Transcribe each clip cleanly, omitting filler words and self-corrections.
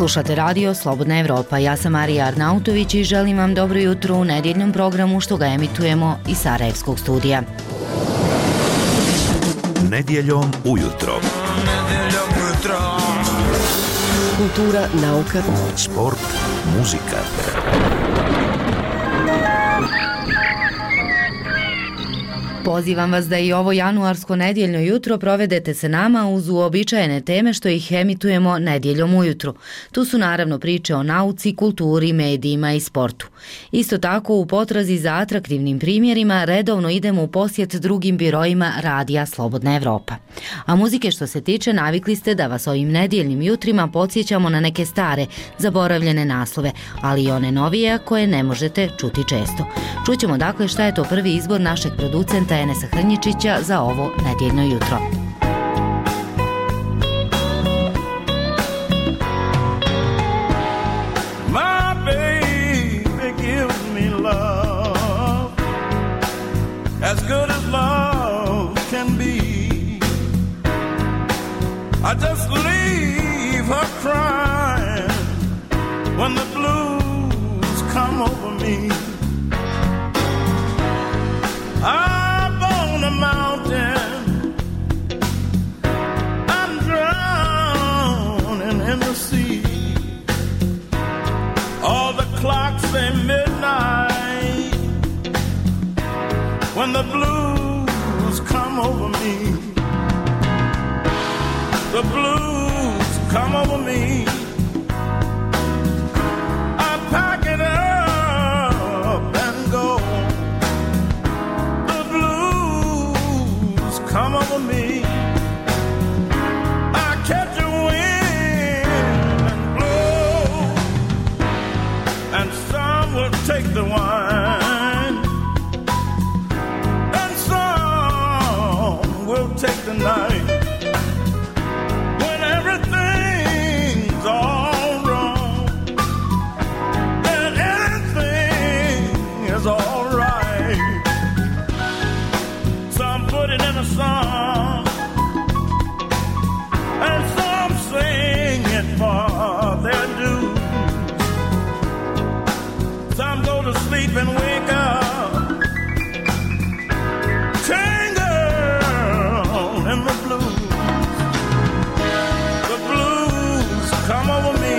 Slušate radio Slobodna Evropa. Ja sam Marija Arnautović i želim vam dobro jutro u nedjeljnom programu što ga emitujemo iz Sarajevskog studija. Nedjeljom ujutro. Kultura, nauka, sport, muzika. Pozivam vas da i ovo januarsko nedjeljno jutro provedete se nama uz uobičajene teme što ih emitujemo nedjeljom ujutro. Tu su naravno priče o nauci, kulturi, medijima i sportu. Isto tako u potrazi za atraktivnim primjerima redovno idemo u posjet drugim biroima Radija Slobodna Evropa. A muzike što se tiče navikli ste da vas ovim nedjeljnim jutrima podsjećamo na neke stare, zaboravljene naslove, ali i one novije koje ne možete čuti često. Čućemo dakle šta je to prvi izbor našeg producenta Enesa Hrnjičića za ovo nedjeljno jutro. My baby gives me love, as good as love can be. I just leave her crying when the blues come over me. A mountain, I'm drowning in the sea. All the clocks say midnight when the blues come over me. The blues come over me. I pack it up and go. Come over me. I catch a wind and blow, and some will take the wine, and some will take the night. When everything's all wrong, and anything is all right, some put it in a song, and some sing it for their dues. Some go to sleep and wake up tangled in the blues. The blues come over me.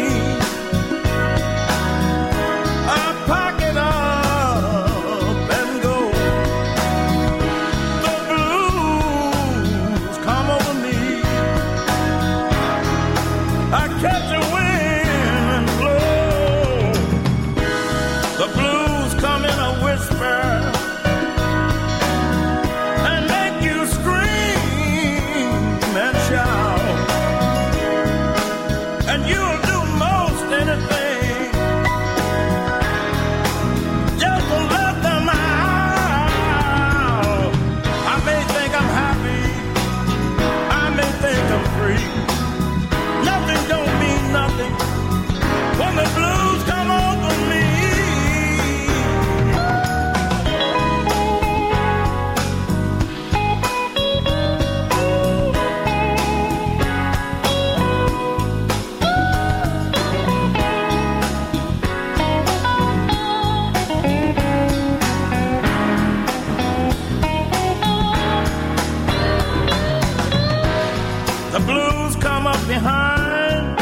I pack it up and go. I catch a wind and blow. The blues come in a whisper and make you scream and shout, and you'll do most anything just to let them out. I may think I'm happy, I may think I'm free. Nothing don't mean nothing when the blues come over me. The blues come up behind,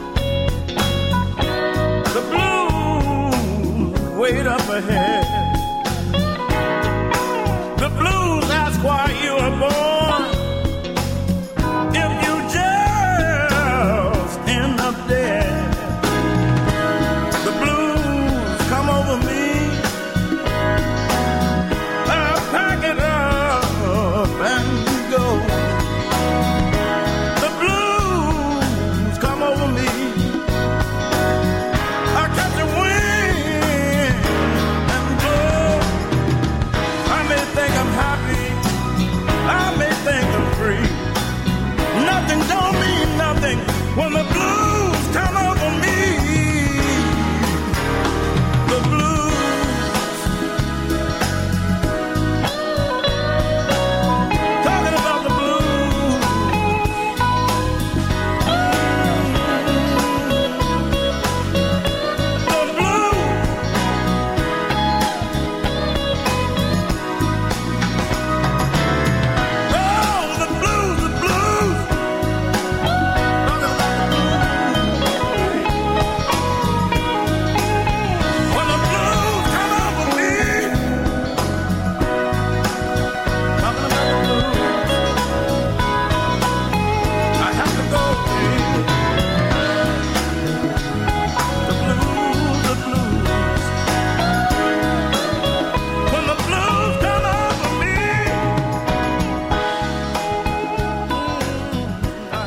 the blues wait up ahead. The blues ask why you were born, if you just end up dead. The blues come over me. I pack it up and go.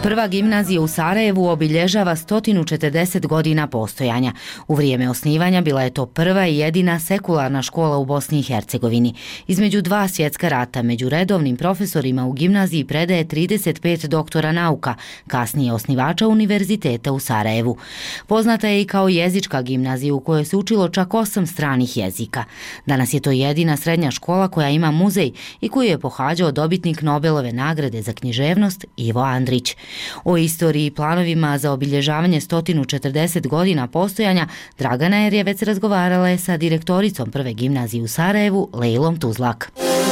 Prva gimnazija u Sarajevu obilježava 140 godina postojanja. U vrijeme osnivanja bila je to prva i jedina sekularna škola u Bosni i Hercegovini. Između dva svjetska rata među redovnim profesorima u gimnaziji predaje 35 doktora nauka, kasnije osnivača univerziteta u Sarajevu. Poznata je i kao jezička gimnazija u kojoj se učilo čak 8 stranih jezika. Danas je to jedina srednja škola koja ima muzej i koju je pohađao dobitnik Nobelove nagrade za književnost Ivo Andrić. O istoriji i planovima za obilježavanje 140 godina postojanja Dragana Erjevec razgovarala je sa direktoricom prve gimnazije u Sarajevu, Lejlom Tuzlak.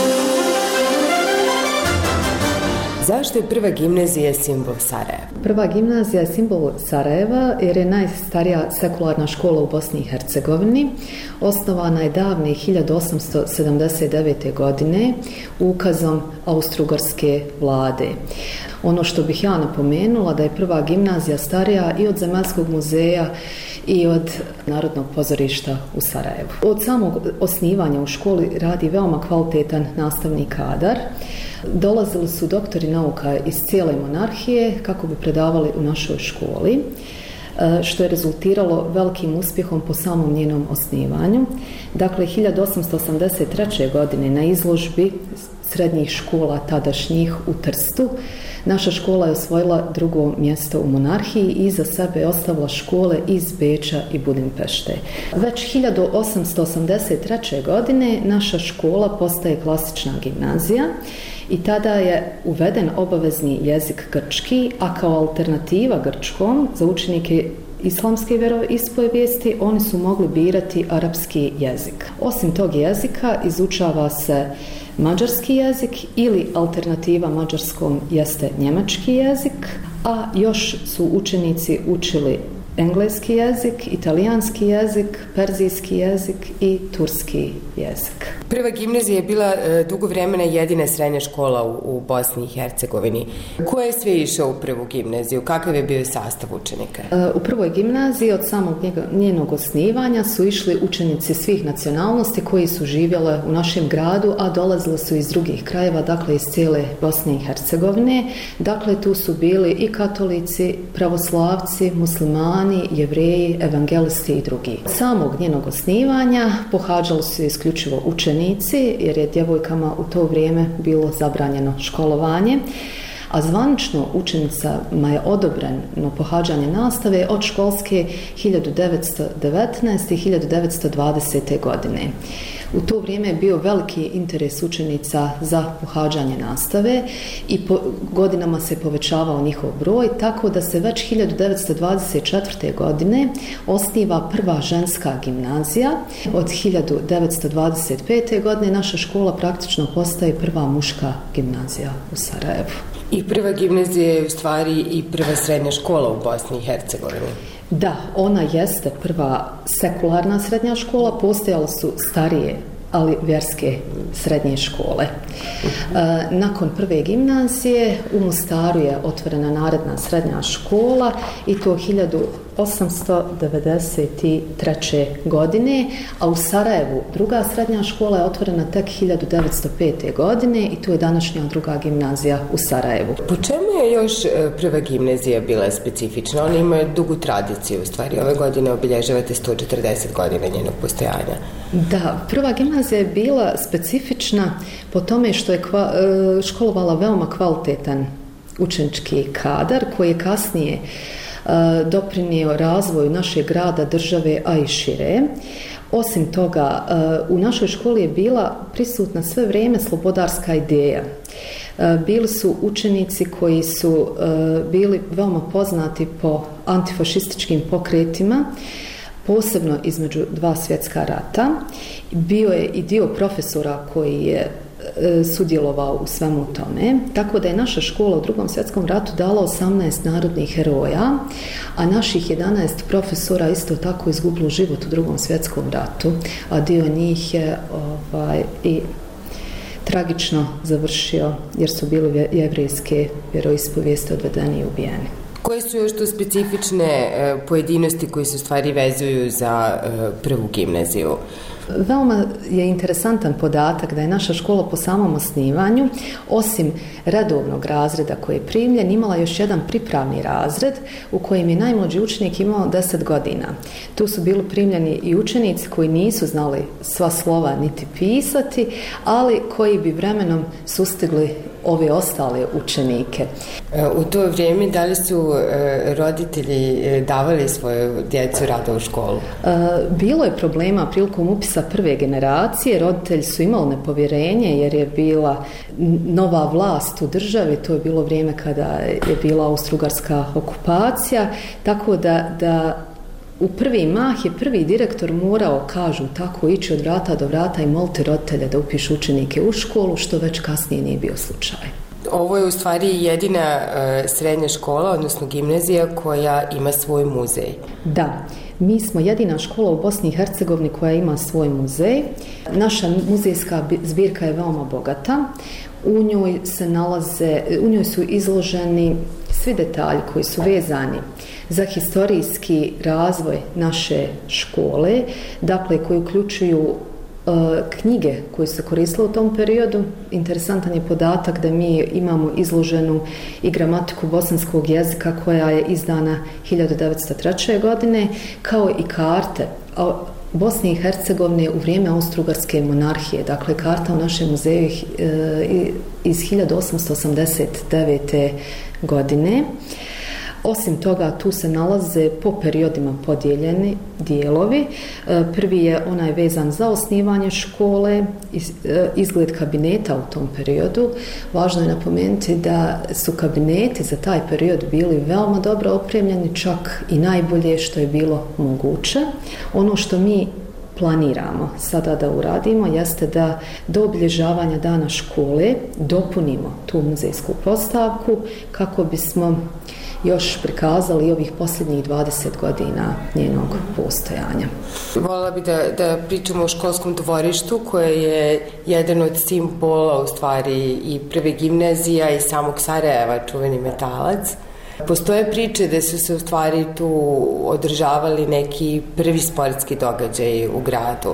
Zašto je prva gimnazija simbol Sarajeva? Prva gimnazija je simbol Sarajeva jer je najstarija sekularna škola u Bosni i Hercegovini. Osnovana je davne 1879. godine ukazom Austro-Ugarske vlade. Ono što bih ja napomenula da je prva gimnazija starija i od Zemaljskog muzeja i od Narodnog pozorišta u Sarajevu. Od samog osnivanja u školi radi veoma kvalitetan nastavni kadar. Dolazili su doktori nauka iz cijele monarhije kako bi predavali u našoj školi, što je rezultiralo velikim uspjehom po samom njenom osnivanju. Dakle, 1883. godine na izložbi srednjih škola tadašnjih u Trstu naša škola je osvojila drugo mjesto u monarhiji i iza sebe je ostavila škole iz Beča i Budimpešte. Već 1883. godine naša škola postaje klasična gimnazija i tada je uveden obavezni jezik grčki, a kao alternativa grčkom za učenike islamske vjeroispovijesti oni su mogli birati arapski jezik. Osim tog jezika izučava se mađarski jezik ili alternativa mađarskom jeste njemački jezik, a još su učenici učili engleski jezik, italijanski jezik, perzijski jezik i turski jezik. Prva gimnazija je bila dugo vremena jedina srednja škola u Bosni i Hercegovini. Ko je sve išao u prvu gimnaziju? Kakav je bio sastav učenika? U prvoj gimnaziji od samog njenog osnivanja su išli učenici svih nacionalnosti koji su živjele u našem gradu, a dolazili su iz drugih krajeva, dakle iz cijele Bosne i Hercegovine. Dakle, tu su bili i katolici, pravoslavci, muslimani, jevreji, evangelisti i drugi. Samog njenog osnivanja pohađali su isključivo učenici, jer je djevojkama u to vrijeme bilo zabranjeno školovanje, a zvanično učenicama je odobreno pohađanje nastave od školske 1919. i 1920. godine. U to vrijeme je bio veliki interes učenica za pohađanje nastave i godinama se povećavao njihov broj, tako da se već 1924. godine osniva prva ženska gimnazija. Od 1925. godine naša škola praktično postaje prva muška gimnazija u Sarajevu. I prva gimnazija je u stvari i prva srednja škola u Bosni i Hercegovini. Da, ona jeste prva sekularna srednja škola, postojale su starije, ali vjerske srednje škole. Nakon prve gimnazije u Mostaru je otvorena naredna srednja škola i to 1893. godine, a u Sarajevu druga srednja škola je otvorena tek 1905. godine i to je današnja druga gimnazija u Sarajevu. Po čemu je još prva gimnazija bila specifična? Ona ima dugu tradiciju, u stvari ove godine obilježavate 140 godina njenog postojanja. Da, prva gimnazija je bila specifična po tome što je školovala veoma kvalitetan učenički kadar koji je kasnije doprinio razvoju našeg grada, države, a i šire. Osim toga, u našoj školi je bila prisutna sve vrijeme slobodarska ideja. Bili su učenici koji su bili veoma poznati po antifašističkim pokretima, posebno između dva svjetska rata. Bio je i dio profesora koji je sudjelovao u svemu tome, tako da je naša škola u Drugom svjetskom ratu dala 18 narodnih heroja, a naših 11 profesora isto tako izgubilo život u Drugom svjetskom ratu, a dio njih je i tragično završio jer su bili jevrejske vjeroispovijesti odvedeni i ubijeni. Koje su još tu specifične pojedinosti koji se u stvari vezuju za prvu gimnaziju? Veoma je interesantan podatak da je naša škola po samom osnivanju, osim redovnog razreda koji je primljen, imala još jedan pripravni razred u kojem je najmlađi učenik imao 10 godina. Tu su bili primljeni i učenici koji nisu znali sva slova niti pisati, ali koji bi vremenom sustigli ove ostale učenike. U to vrijeme da li su roditelji davali svoju djecu rado u školu? Bilo je problema prilikom upisa prve generacije, roditelji su imali nepovjerenje jer je bila nova vlast u državi, to je bilo vrijeme kada je bila austrougarska okupacija, tako da u prvi mah je prvi direktor morao, kažu tako, ići od vrata do vrata i moliti roditelje da upišu učenike u školu, što već kasnije nije bio slučaj. Ovo je u stvari jedina srednja škola, odnosno gimnazija, koja ima svoj muzej. Da, mi smo jedina škola u Bosni i Hercegovini koja ima svoj muzej. Naša muzejska zbirka je veoma bogata. U njoj su izloženi svi detalji koji su vezani za historijski razvoj naše škole, dakle koji uključuju knjige koje su se koristile u tom periodu. Interesantan je podatak da mi imamo izloženu i gramatiku bosanskog jezika koja je izdana 1903. godine, kao i karte Bosne i Hercegovine u vrijeme Austrougarske monarhije. Dakle, karta u našem muzeju iz 1889. godine. Osim toga, tu se nalaze po periodima podijeljeni dijelovi. Prvi je onaj vezan za osnivanje škole, izgled kabineta u tom periodu. Važno je napomenuti da su kabineti za taj period bili veoma dobro opremljeni, čak i najbolje što je bilo moguće. Ono što mi planiramo sada da uradimo jeste da do obilježavanja dana škole dopunimo tu muzejsku postavku kako bismo još prikazali ovih posljednjih 20 godina njenog postojanja. Voljela bi da pričamo o školskom dvorištu koje je jedan od simbola u stvari i prve gimnazija i samog Sarajeva, čuveni Metalac. Postoje priče da su se u stvari tu održavali neki prvi sportski događaj u gradu.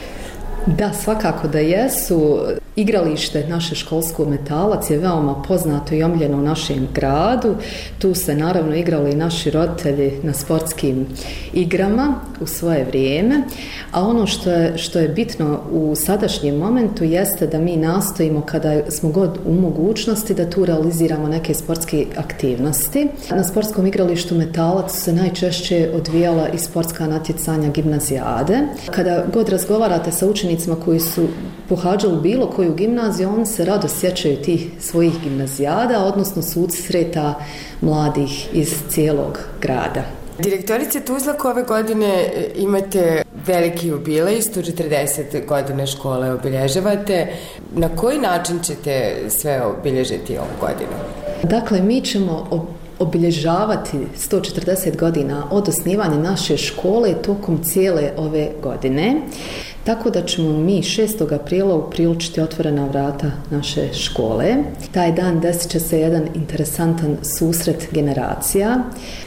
Da, svakako da jesu. Igralište naše školsko Metalac je veoma poznato i omiljeno u našem gradu. Tu se naravno igrali i naši roditelji na sportskim igrama u svoje vrijeme, a ono što je bitno u sadašnjem momentu jeste da mi nastojimo kada smo god u mogućnosti da tu realiziramo neke sportske aktivnosti. Na sportskom igralištu Metalac se najčešće odvijala i sportska natjecanja gimnazijade. Kada god razgovarate sa učenicima koji su pohađali bilo koju gimnaziju, oni se rado sjećaju tih svojih gimnazijada, odnosno susreta mladih iz cijelog grada. Direktorice Tuzlak, ove godine imate veliki jubilej, 140 godina škole obilježavate. Na koji način ćete sve obilježiti ovu godinu? Dakle, mi ćemo obilježavati 140 godina od osnivanja naše škole tokom cijele ove godine. Tako da ćemo mi 6. aprila upriličiti otvorena vrata naše škole. Taj dan desit će se jedan interesantan susret generacija.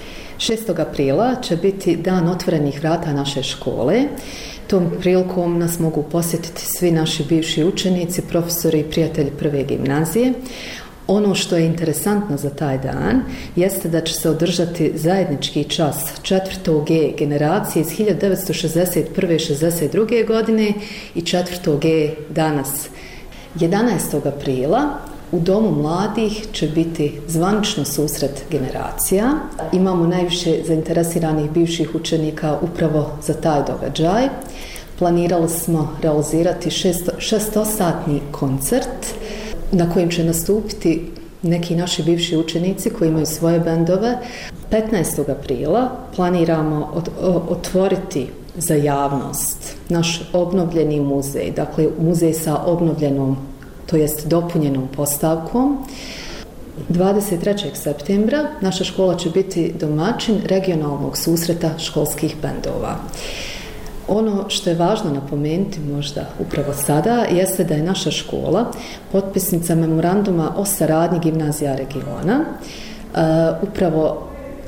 6. aprila će biti dan otvorenih vrata naše škole. Tom prilikom nas mogu posjetiti svi naši bivši učenici, profesori i prijatelji prve gimnazije. Ono što je interesantno za taj dan jeste da će se održati zajednički čas 4. G generacije iz 1961. 62. godine i 4. G danas. 11. aprila u Domu mladih će biti zvanično susret generacija. Imamo najviše zainteresiranih bivših učenika upravo za taj događaj. Planirali smo realizirati 6-satni koncert na kojem će nastupiti neki naši bivši učenici koji imaju svoje bendove. 15. aprila planiramo otvoriti za javnost naš obnovljeni muzej, dakle muzej sa obnovljenom, to jest dopunjenom postavkom. 23. septembra naša škola će biti domaćin regionalnog susreta školskih bendova. Ono što je važno napomenuti možda upravo sada jeste da je naša škola potpisnica memoranduma o saradnji gimnazija regiona. Upravo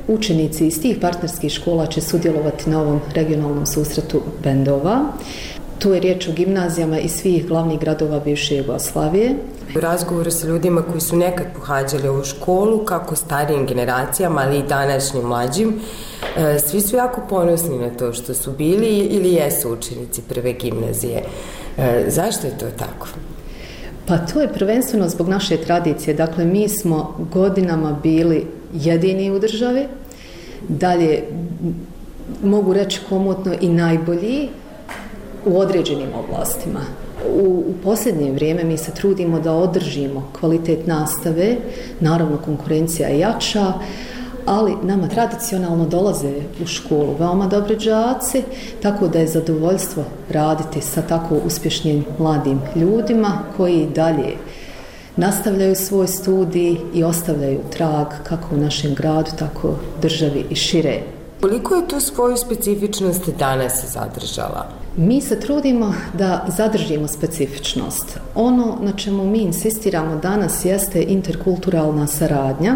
učenici iz tih partnerskih škola će sudjelovati na ovom regionalnom susretu bendova. Tu je riječ o gimnazijama iz svih glavnih gradova bivše Jugoslavije. U razgovoru sa ljudima koji su nekad pohađali ovu školu, kako starijim generacijama, ali i današnjim mlađim, svi su jako ponosni na to što su bili ili jesu učenici prve gimnazije. Zašto je to tako? Pa to je prvenstveno zbog naše tradicije. Dakle, mi smo godinama bili jedini u državi, dalje mogu reći komotno i najbolji u određenim oblastima. U posljednje vrijeme mi se trudimo da održimo kvalitet nastave, naravno konkurencija je jača, ali nama tradicionalno dolaze u školu veoma dobri đaci, tako da je zadovoljstvo raditi sa tako uspješnim mladim ljudima koji dalje nastavljaju svoj studij i ostavljaju trag kako u našem gradu, tako državi i šire. Koliko je tu svoju specifičnost danas zadržala? Mi se trudimo da zadržimo specifičnost. Ono na čemu mi insistiramo danas jeste interkulturalna saradnja,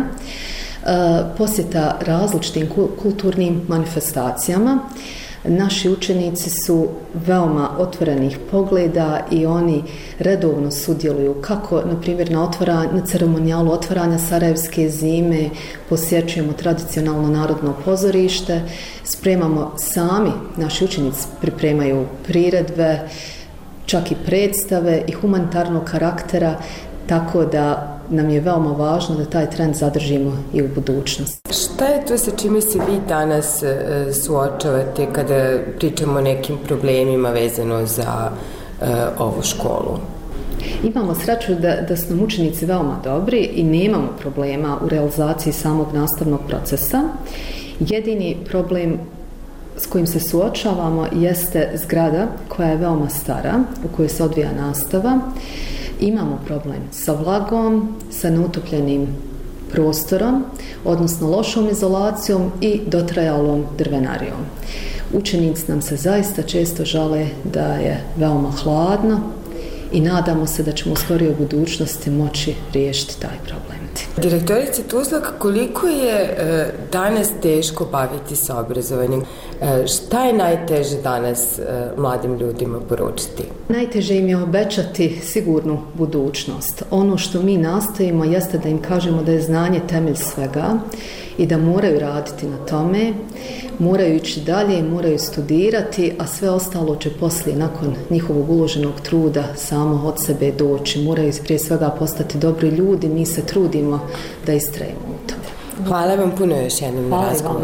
posjeta različitim kulturnim manifestacijama. Naši učenici su veoma otvorenih pogleda i oni redovno sudjeluju kako, na primjer, na ceremonijalu otvaranja Sarajevske zime, posjećujemo tradicionalno narodno pozorište, spremamo sami, naši učenici pripremaju priredbe, čak i predstave i humanitarnog karaktera, tako da nam je veoma važno da taj trend zadržimo i u budućnosti. Šta je to sa čime se vi danas suočavate kada pričamo o nekim problemima vezano za ovu školu? Imamo sreću da su nam učenici veoma dobri i nemamo problema u realizaciji samog nastavnog procesa. Jedini problem s kojim se suočavamo jeste zgrada koja je veoma stara, u kojoj se odvija nastava. Imamo problem sa vlagom, sa neutopljenim prostorom, odnosno lošom izolacijom i dotrajalom drvenarijom. Učenici nam se zaista često žale da je veoma hladno i nadamo se da ćemo u skorijoj budućnosti moći riješiti taj problem. Direktorice Tuzlak, koliko je danas teško baviti se obrazovanjem? Šta je najteže danas mladim ljudima poručiti? Najteže im je obećati sigurnu budućnost. Ono što mi nastojimo jeste da im kažemo da je znanje temelj svega i da moraju raditi na tome, moraju ići dalje, moraju studirati, a sve ostalo će poslije, nakon njihovog uloženog truda, samo od sebe doći. Moraju prije svega postati dobri ljudi, mi se trudimo da istrajemo u tome. Hvala vam puno još jednom na razgovoru.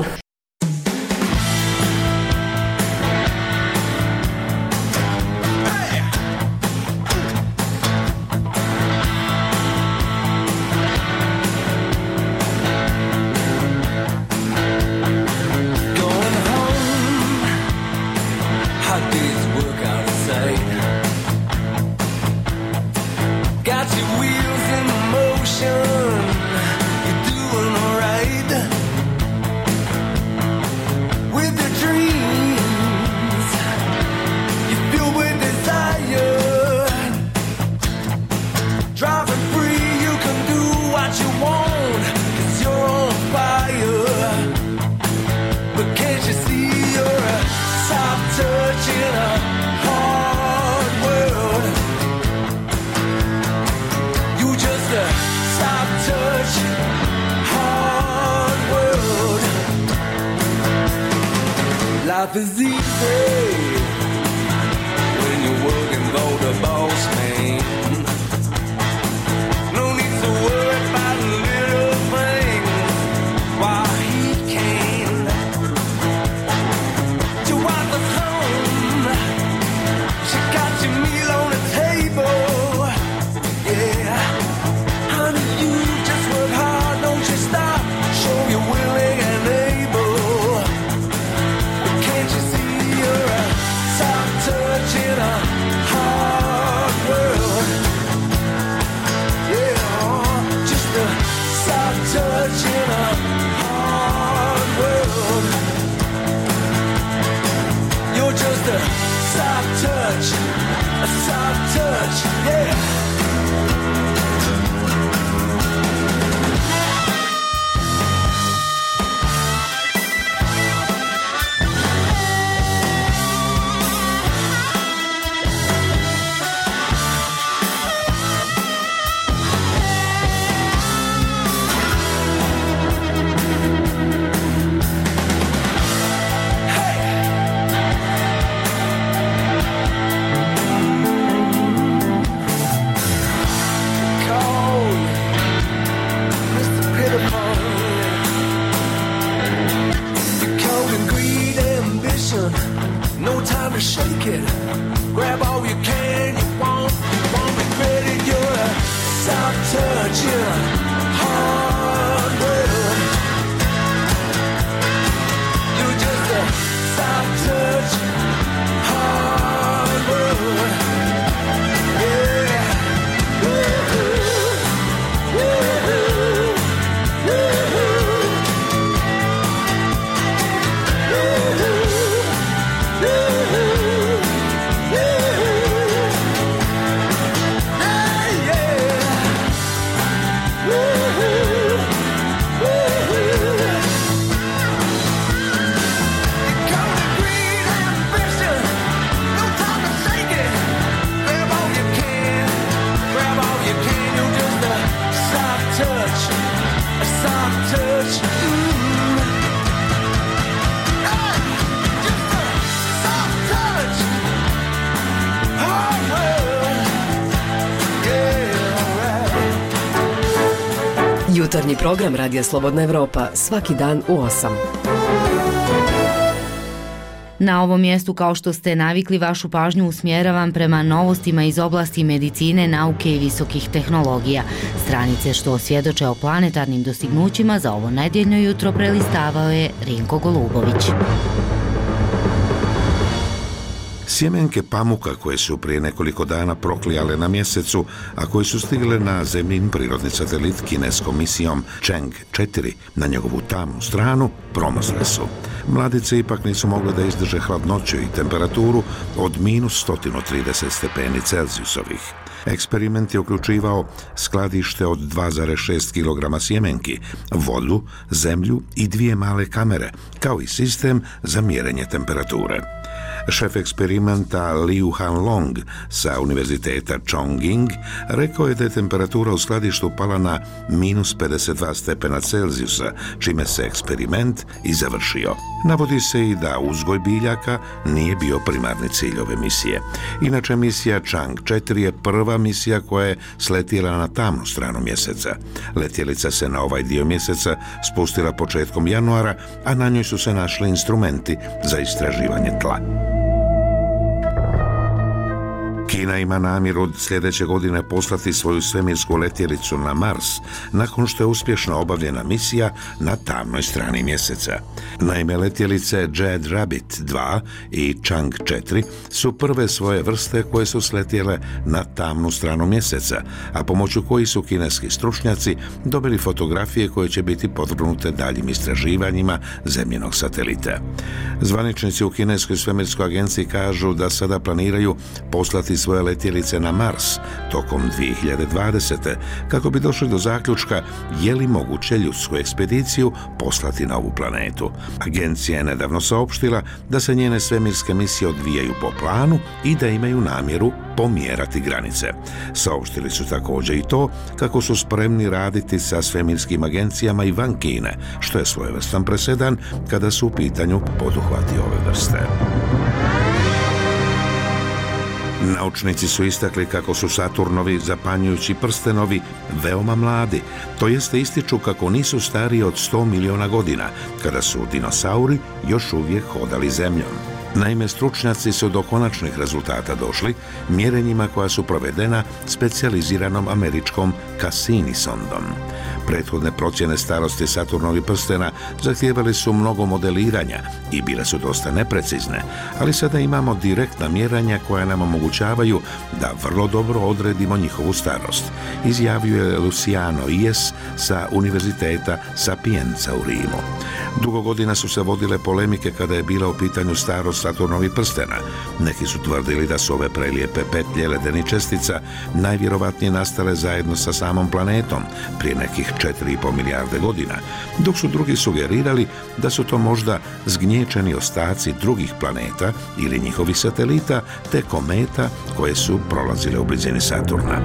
Life is easy when you're working for the boss man. No need to worry about little things while he can. Your wife is home, she got your meal on the table. Yeah, honey, you just work hard, don't you stop. Show you're willing and able. In a hard world, yeah, just a soft touch in a hard world. You're just a soft touch, yeah. Jutarnji program Radija Slobodna Evropa svaki dan u 8. Na ovom mjestu, kao što ste navikli, vašu pažnju usmjeravam prema novostima iz oblasti medicine, nauke i visokih tehnologija. Stranice što svjedoče o planetarnim dostignućima za ovo nedjeljno jutro prelistavao je Rinko Golubović. Sjemenke pamuka koje su prije nekoliko dana proklijale na mjesecu, a koje su stigle na zemljin prirodni satelit kineskom misijom Chang'e 4 na njegovu tamnu stranu, promrzle su. Mladice ipak nisu mogle da izdrže hladnoću i temperaturu od minus 130 stepeni Celzijusovih. Eksperiment je uključivao skladište od 2,6 kg sjemenki, vodu, zemlju i 2 male kamere, kao i sistem za mjerenje temperature. Šef eksperimenta Liu Hanlong sa univerziteta Chongqing rekao je da je temperatura u skladištu pala na minus 52 stepena Celzijusa, čime se eksperiment i završio. Navodi se i da uzgoj biljaka nije bio primarni cilj ove misije. Inače, misija Chang'e 4 je prva misija koja je sletjela na tamnu stranu mjeseca. Letjelica se na ovaj dio mjeseca spustila početkom januara, a na njoj su se našli instrumenti za istraživanje tla. Kina ima namjeru od sljedeće godine poslati svoju svemirsku letjelicu na Mars, nakon što je uspješno obavljena misija na tamnoj strani mjeseca. Naime, letjelice Jade Rabbit 2 i Chang'e 4 su prve svoje vrste koje su sletjele na tamnu stranu mjeseca, a pomoću kojih su kineski stručnjaci dobili fotografije koje će biti podvrgnute daljim istraživanjima zemljinog satelita. Zvaničnici u kineskoj svemirskoj agenciji kažu da sada planiraju poslati svoje letjelice na Mars tokom 2020. kako bi došli do zaključka je li moguće ljudsku ekspediciju poslati na ovu planetu. Agencija je nedavno saopštila da se njene svemirske misije odvijaju po planu i da imaju namjeru pomjerati granice. Saopštili su također i to kako su spremni raditi sa svemirskim agencijama i van Kine, što je svojevrstan presedan kada su u pitanju poduhvati ove vrste. Naučnici su istakli kako su Saturnovi zapanjujući prstenovi veoma mladi, to jeste ističu kako nisu stariji od 100 miliona godina, kada su dinosauri još uvijek hodali zemljom. Naime, stručnjaci su do konačnih rezultata došli mjerenjima koja su provedena specijaliziranom američkom Cassini sondom. Prethodne procjene starosti Saturnovih prstena zahtijevali su mnogo modeliranja i bile su dosta neprecizne, ali sada imamo direktna mjerenja koja nam omogućavaju da vrlo dobro odredimo njihovu starost, izjavljuje Luciano Ies sa Univerziteta Sapienza u Rimu. Dugo godina su se vodile polemike kada je bila u pitanju starost Saturnovih prstena. Neki su tvrdili da su ove prelijepe petlje ledenih čestica najvjerovatnije nastale zajedno sa samom planetom prije nekih 4,5 milijarde godina, dok su drugi sugerirali da su to možda zgnječeni ostaci drugih planeta ili njihovih satelita te kometa koje su prolazile u blizini Saturna.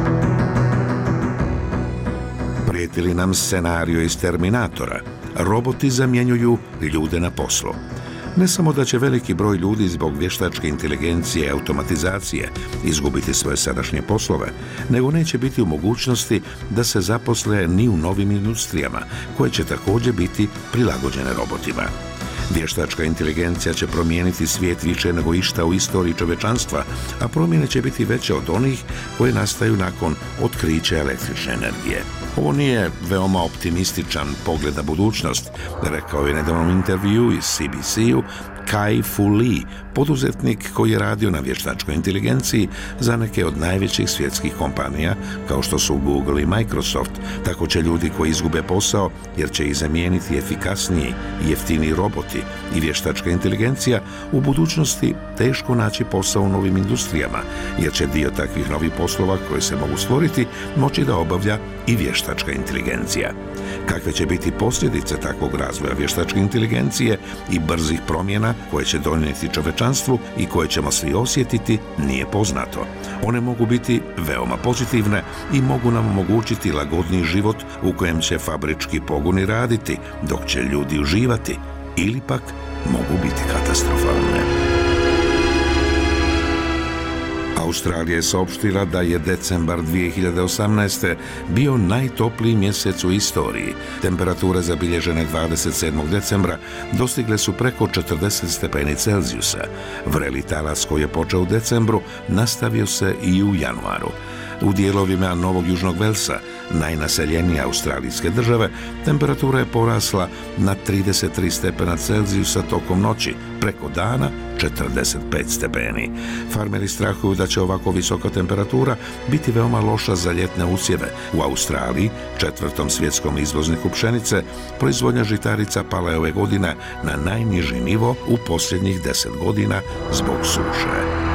Prijeti li nam scenario iz Terminatora? Roboti zamjenjuju ljude na poslu. Ne samo da će veliki broj ljudi zbog vještačke inteligencije i automatizacije izgubiti svoje sadašnje poslove, nego neće biti u mogućnosti da se zaposle ni u novim industrijama, koje će također biti prilagođene robotima. Vještačka inteligencija će promijeniti svijet više nego išta u istoriji čovečanstva, a promjene će biti veće od onih koje nastaju nakon otkrića električne energije. Ovo nije veoma optimističan pogled na budućnost, rekao je nedavnom intervju iz CBC-u Kai-Fu Lee, poduzetnik koji je radio na vještačkoj inteligenciji za neke od najvećih svjetskih kompanija kao što su Google i Microsoft. Tako će ljudi koji izgube posao, jer će ih zamijeniti efikasniji i jeftiniji roboti i vještačka inteligencija, u budućnosti teško naći posao u novim industrijama, jer će dio takvih novih poslova koje se mogu stvoriti moći da obavlja i vještačka inteligencija. Kakve će biti posljedice takvog razvoja vještačke inteligencije i brzih promjena koje će donijeti čovečanstvu i koje ćemo svi osjetiti, nije poznato. One mogu biti veoma pozitivne i mogu nam omogućiti lagodniji život u kojem će fabrički pogoni raditi, dok će ljudi uživati, ili pak mogu biti katastrofalne. Australija je saopštila da je decembar 2018. bio najtopliji mjesec u istoriji. Temperature zabilježene 27. decembra dostigle su preko 40 stepeni Celzijusa. Vreli talas koji je počeo u decembru nastavio se i u januaru. U dijelovima Novog Južnog Velsa, najnaseljenije australijske države, temperatura je porasla na 33 stepena Celzijusa tokom noći, preko dana 45 stepeni. Farmeri strahuju da će ovako visoka temperatura biti veoma loša za ljetne usjeve. U Australiji, 4. svjetskom izvozniku pšenice, proizvodnja žitarica pala je ove godine na najniži nivo u posljednjih 10 godina zbog suše.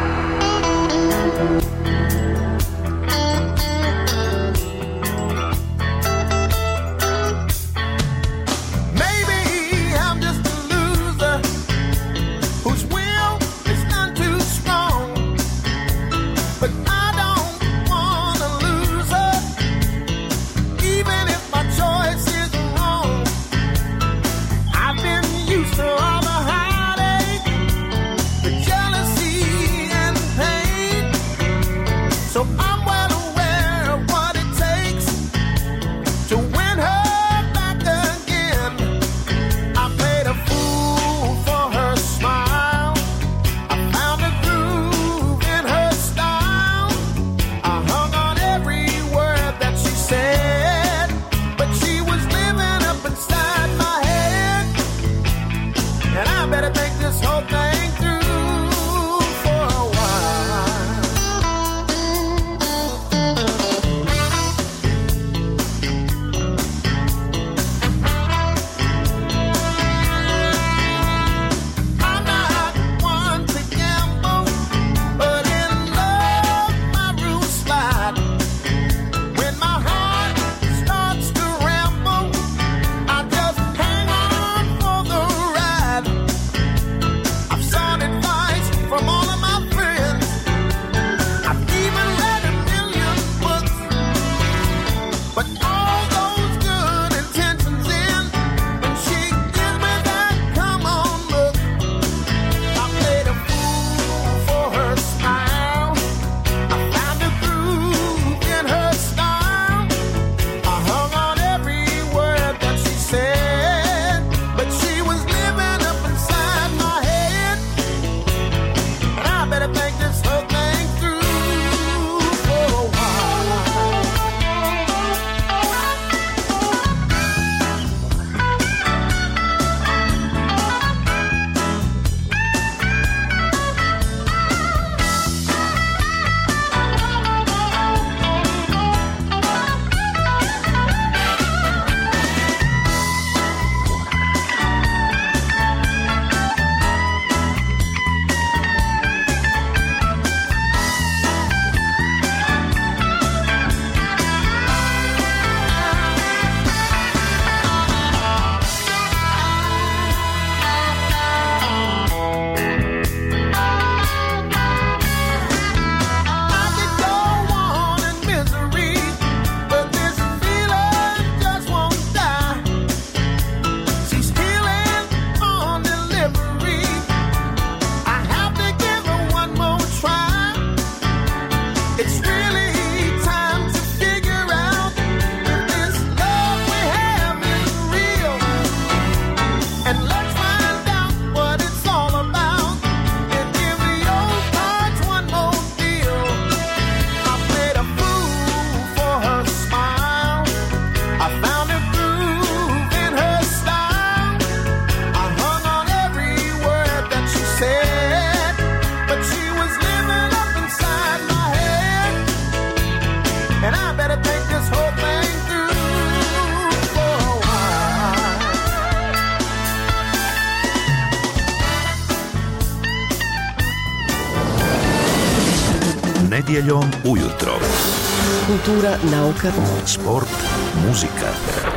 Nedjeljom ujutro. Kultura, nauka, sport, muzika.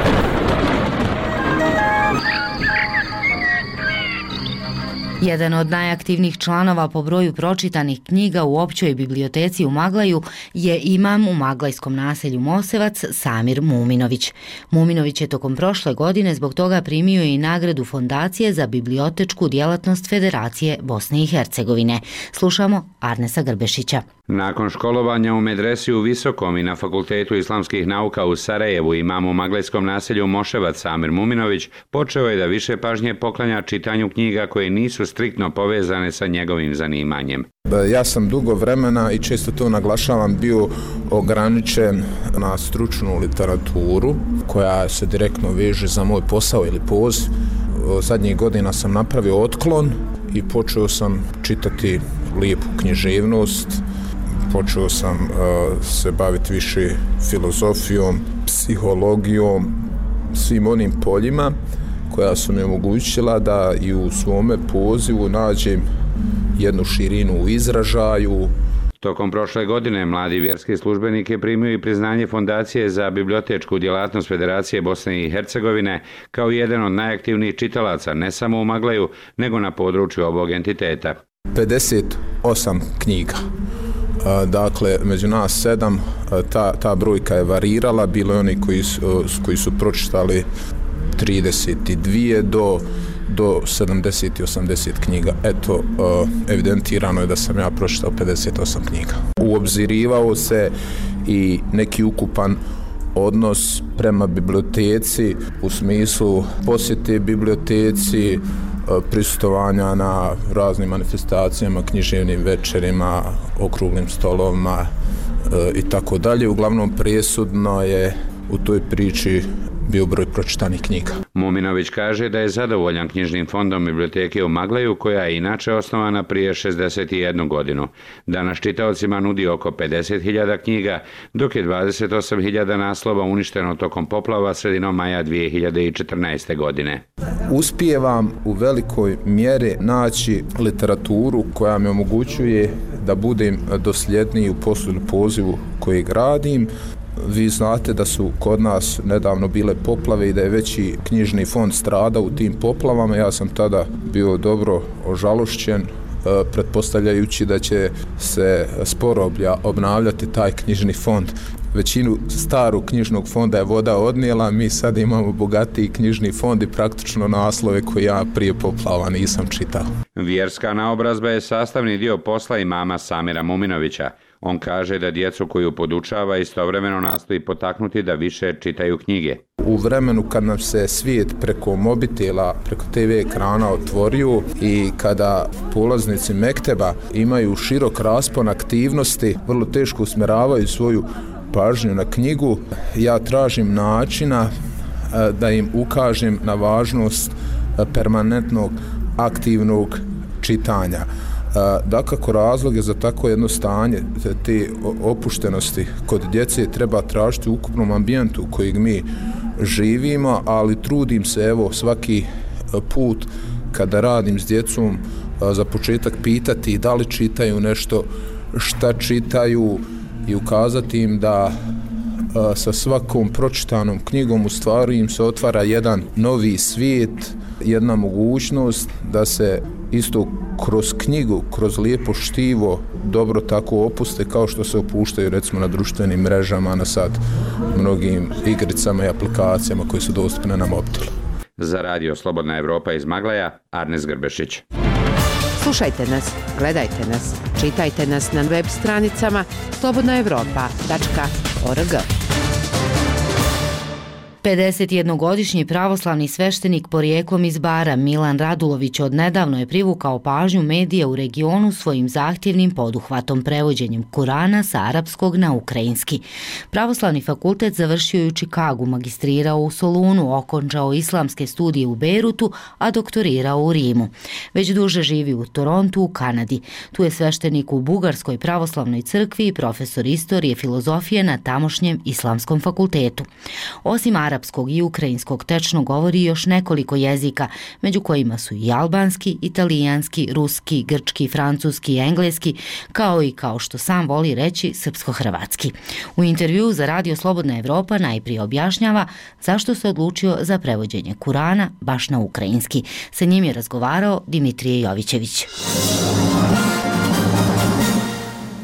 Jedan od najaktivnijih članova po broju pročitanih knjiga u općoj biblioteci u Maglaju je imam u maglajskom naselju Mosevac Samir Muminović. Muminović je tokom prošle godine zbog toga primio i nagradu Fondacije za bibliotečku djelatnost Federacije Bosne i Hercegovine. Slušamo Arnesa Grbešića. Nakon školovanja u medresi u Visokom i na Fakultetu islamskih nauka u Sarajevu, imam u maglejskom naselju Moševac Samir Muminović počeo je da više pažnje poklanja čitanju knjiga koje nisu striktno povezane sa njegovim zanimanjem. Ja sam dugo vremena i često to naglašavam bio ograničen na stručnu literaturu koja se direktno veže za moj posao ili poziv. Zadnjih godina sam napravio otklon i počeo sam čitati lijepu književnost. Počeo sam se baviti više filozofijom, psihologijom, svim onim poljima koja su mi omogućila da i u svome pozivu nađem jednu širinu u izražaju. Tokom prošle godine mladi vjerski službenik je primio i priznanje Fondacije za bibliotečku djelatnost Federacije Bosne i Hercegovine kao jedan od najaktivnijih čitalaca ne samo u Magleju, nego na području ovog entiteta. 58 knjiga. Dakle, među nas 7, ta brojka je varirala, bilo je oni koji su pročitali 32 do 70 i 80 knjiga. Eto, evidentirano je da sam ja pročitao 58 knjiga. Uobzirivao se i neki ukupan odnos prema biblioteci u smislu posjete biblioteci, prisustvovanja na raznim manifestacijama, književnim večerima, okruglim stolovima i tako dalje. Uglavnom presudno je u toj priči bio broj pročitanih knjiga. Muminović kaže da je zadovoljan knjižnim fondom biblioteke u Magleju, koja je inače osnovana prije 61 godinu. Danas čitaocima nudi oko 50.000 knjiga, dok je 28.000 naslova uništeno tokom poplava sredinom maja 2014. godine. Uspijevam u velikoj mjeri naći literaturu koja mi omogućuje da budem dosljedniji u poslu ili pozivu kojeg radim. Vi znate da su kod nas nedavno bile poplave i da je veći knjižni fond stradao u tim poplavama. Ja sam tada bio dobro ožalošćen, pretpostavljajući da će se sporo obnavljati taj knjižni fond. Većinu starog knjižnog fonda je voda odnijela, mi sad imamo bogatiji knjižni fond i praktično naslove koje ja prije poplava nisam čitao. Vjerska naobrazba je sastavni dio posla imama Samira Muminovića. On kaže da djecu koju podučava istovremeno nastoji potaknuti da više čitaju knjige. U vremenu kad nam se svijet preko mobitela, preko TV ekrana otvorio i kada polaznici mekteba imaju širok raspon aktivnosti, vrlo teško usmjeravaju svoju pažnju na knjigu, ja tražim načina da im ukažem na važnost permanentnog aktivnog čitanja. Dakako, razloge za tako jedno stanje, te opuštenosti kod djece treba tražiti u ukupnom ambijentu u kojeg mi živimo, ali trudim se evo svaki put kada radim s djecom za početak pitati da li čitaju nešto, šta čitaju i ukazati im da sa svakom pročitanom knjigom u stvari im se otvara jedan novi svijet, jedna mogućnost da se isto kroz knjigu, kroz lijepo štivo dobro tako opuste kao što se opuštaju recimo na društvenim mrežama, na sad mnogim igricama i aplikacijama koje su dostupne na mobitelu. Za radio Slobodna Evropa iz Magleja, Arnes Grbešić. Slušajte nas, gledajte nas, čitajte nas na web stranicama slobodnaevropa.org. 51-godišnji pravoslavni sveštenik porijeklom iz Bara Milan Radulović odnedavno je privukao pažnju medija u regionu svojim zahtjevnim poduhvatom prevođenjem Kurana sa arapskog na ukrajinski. Pravoslavni fakultet završio je u Čikagu, magistrirao u Solunu, okončao islamske studije u Bejrutu, a doktorirao u Rimu. Već duže živi u Torontu u Kanadi. Tu je sveštenik u Bugarskoj pravoslavnoj crkvi i profesor istorije filozofije na tamošnjem islamskom fakultetu. Osim arapskog i ukrajinskog tečno govori još nekoliko jezika, među kojima su i albanski, italijanski, ruski, grčki, francuski i engleski, kao i, kao što sam voli reći, srpsko-hrvatski. U intervjuu za radio Slobodna Evropa najprije objašnjava zašto se odlučio za prevođenje Kurana baš na ukrajinski. Sa njim je razgovarao Dimitrije Jovićević.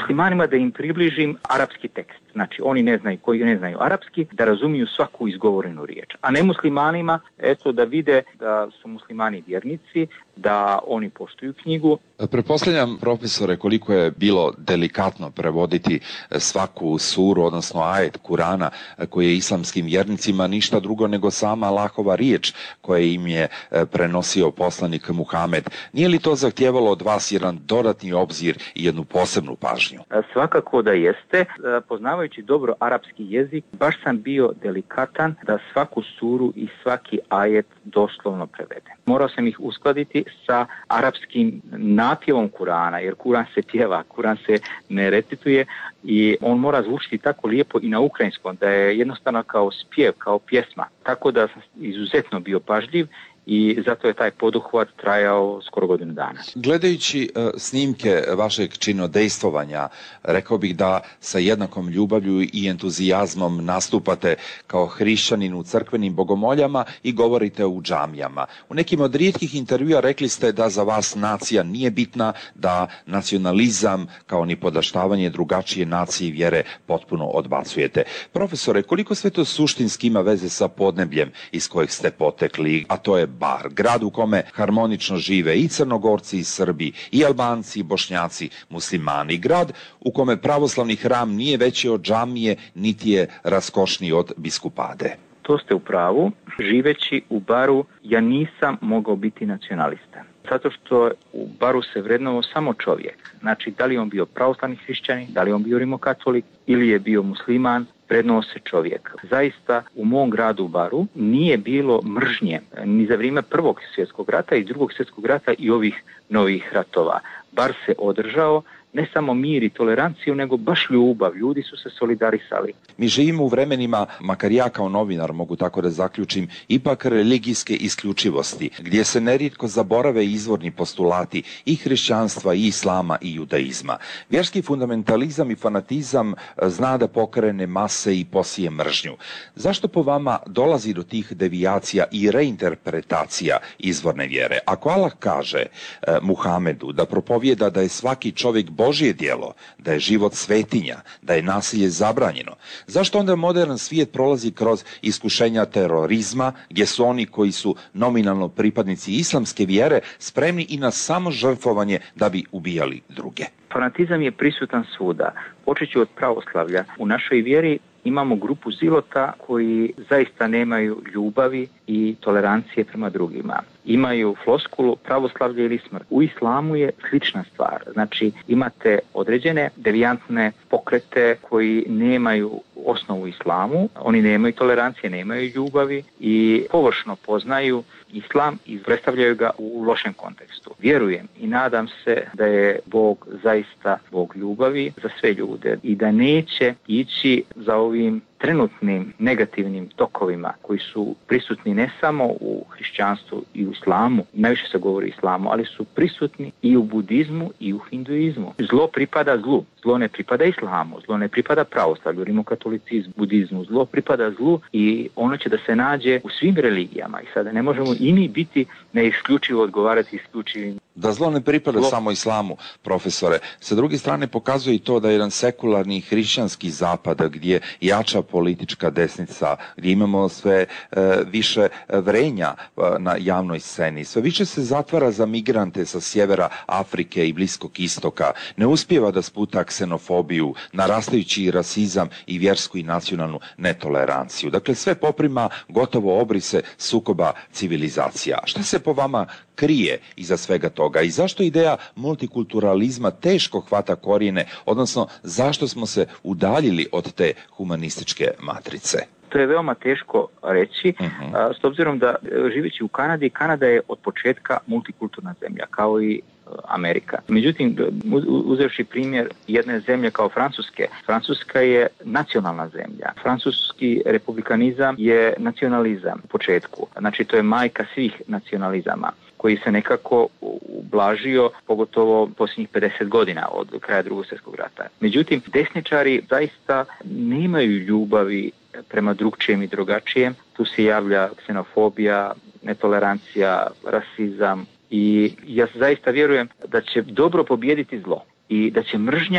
muslimanima da im približim arapski tekst. Znači, oni ne znaju, koji ne znaju arapski, da razumiju svaku izgovorenu riječ. A ne muslimanima, eto, da vide da su muslimani vjernici, da oni poštuju knjigu. Pretpostavljam, profesore, koliko je bilo delikatno prevoditi svaku suru, odnosno ajet Kurana koji je islamskim vjernicima ništa drugo nego sama Allahova riječ koja im je prenosio poslanik Muhamed. Nije li to zahtijevalo od vas jedan dodatni obzir i jednu posebnu pažnju? Svakako da jeste. Poznavajući dobro arapski jezik, baš sam bio delikatan da svaku suru i svaki ajet doslovno prevedem. Morao sam ih uskladiti sa arapskim napjevom Kurana, jer Kuran se pjeva, Kuran se ne recituje i on mora zvučiti tako lijepo i na ukrajinskom da je jednostavno kao spjev, kao pjesma. Tako da sam izuzetno bio pažljiv i zato je taj poduhvat trajao skoro godinu dana. Gledajući snimke vašeg činodejstvovanja, rekao bih da sa jednakom ljubavlju i entuzijazmom nastupate kao hrišćanin u crkvenim bogomoljama i govorite u džamijama. U nekim od rijetkih intervjua rekli ste da za vas nacija nije bitna, da nacionalizam kao ni podaštavanje drugačije nacije i vjere potpuno odbacujete. Profesore, koliko sve to suštinski ima veze sa podnebljem iz kojeg ste potekli, a to je Bar, grad u kome harmonično žive i Crnogorci i Srbi, i Albanci i Bošnjaci, muslimani, grad u kome pravoslavni hram nije veći od džamije, niti je raskošniji od biskupade. To ste u pravu. Živeći u Baru, ja nisam mogao biti nacionalista. Zato što u Baru se vrednovao samo čovjek. Znači, da li on bio pravoslavni hrišćanin, da li on bio rimokatolik ili je bio musliman, vrednovao se čovjek. Zaista u mom gradu Baru nije bilo mržnje ni za vrijeme Prvog svjetskog rata i Drugog svjetskog rata i ovih novih ratova. Bar se održao ne samo mir i toleranciju, nego baš ljubav. Ljudi su se solidarisali. Mi živimo u vremenima, makar ja kao novinar mogu tako da zaključim, ipak religijske isključivosti, gdje se nerijetko zaborave izvorni postulati i hrišćanstva, i islama, i judaizma. Vjerski fundamentalizam i fanatizam zna da pokrene mase i posije mržnju. Zašto po vama dolazi do tih devijacija i reinterpretacija izvorne vjere? Ako Allah kaže Muhamedu da propovijeda da je svaki čovjek Božje djelo, da je život svetinja, da je nasilje zabranjeno, zašto onda modern svijet prolazi kroz iskušenja terorizma, gdje su oni koji su nominalno pripadnici islamske vjere spremni i na samožrtvovanje da bi ubijali druge? Fanatizam je prisutan svuda. Počet ću od pravoslavlja. U našoj vjeri imamo grupu zilota koji zaista nemaju ljubavi i tolerancije prema drugima. Imaju floskulu pravoslavlje ili smrt. U islamu je slična stvar. Znači, imate određene devijantne pokrete koji nemaju osnovu u islamu, oni nemaju tolerancije, nemaju ljubavi i površno poznaju islam i predstavljaju ga u lošem kontekstu. Vjerujem i nadam se da je Bog zaista Bog ljubavi za sve ljude i da neće ići za ovim trenutnim negativnim tokovima koji su prisutni ne samo u hrišćanstvu i u islamu, najviše se govori o islamu, ali su prisutni i u budizmu i u hinduizmu. Zlo pripada zlu, zlo ne pripada islamu, zlo ne pripada pravoslavlju, rimokatolicizmu, budizmu, zlo pripada zlu i ono će da se nađe u svim religijama i sada ne možemo i mi biti neisključivo odgovarati isključivim. Da zlo ne pripada samo islamu, profesore. Sa druge strane pokazuje i to da je jedan sekularni hrišćanski zapad gdje jača politička desnica, gdje imamo sve više vrenja na javnoj sceni. Sve više se zatvara za migrante sa sjevera Afrike i Bliskog istoka. Ne uspijeva da sputa ksenofobiju, narastajući rasizam i vjersku i nacionalnu netoleranciju. Dakle, sve poprima gotovo obrise sukoba civilizacija. Šta se po vama krije iza svega toga i zašto ideja multikulturalizma teško hvata korijene, odnosno zašto smo se udaljili od te humanističke matrice? To je veoma teško reći, s obzirom da živeći u Kanadi, Kanada je od početka multikulturna zemlja, kao i Amerika. Međutim, uzevši primjer jedne zemlje kao Francuske, Francuska je nacionalna zemlja. Francuski republikanizam je nacionalizam u početku. Znači, to je majka svih nacionalizama koji se nekako ublažio, pogotovo posljednjih 50 godina od kraja Drugog svjetskog rata. Međutim, desničari zaista nemaju ljubavi prema drugčijem i drugačijem. Tu se javlja ksenofobija, netolerancija, rasizam i ja zaista vjerujem da će dobro pobijediti zlo i da će mržnja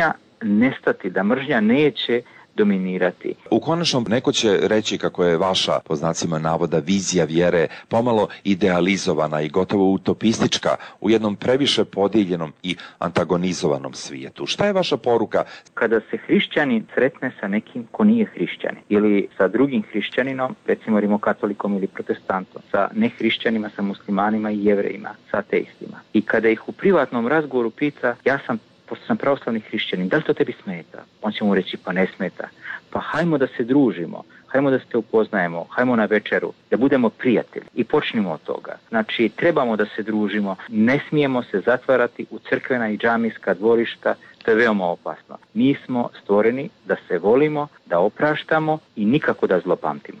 nestati, da mržnja neće dominirati. U konačnom, neko će reći kako je vaša, po znacima navoda, vizija vjere pomalo idealizovana i gotovo utopistička u jednom previše podijeljenom i antagonizovanom svijetu. Šta je vaša poruka? Kada se hrišćanin sretne sa nekim ko nije hrišćanin ili sa drugim hrišćaninom, recimo rimokatolikom ili protestantom, sa nehrišćanima, sa muslimanima i jevrejima, sa ateistima. I kada ih u privatnom razgovoru pita, pošto sam pravoslavni hrišćanin, da li to tebi smeta? On će mu reći, pa ne smeta. Pa hajmo da se družimo, hajmo da se upoznajemo, hajmo na večeru, da budemo prijatelji i počnimo od toga. Znači, trebamo da se družimo, ne smijemo se zatvarati u crkvena i džamijska dvorišta, to je veoma opasno. Mi smo stvoreni da se volimo, da opraštamo i nikako da zlopamtimo.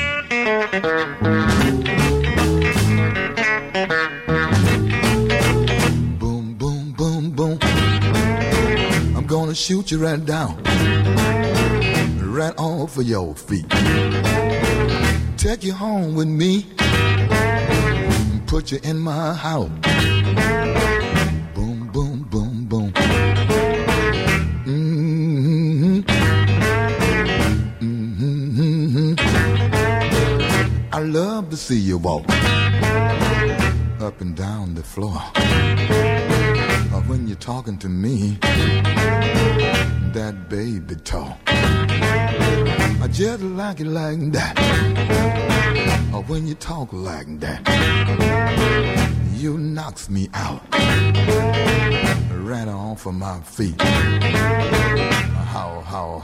Gonna shoot you right down, right off of your feet. Take you home with me, put you in my house. Boom, boom, boom, boom. Mm-hmm. Mm-hmm. I love to see you walk up and down the floor. When you're talking to me, that baby talk, I just like it like that. Or when you talk like that, you knocks me out, right off of my feet. How?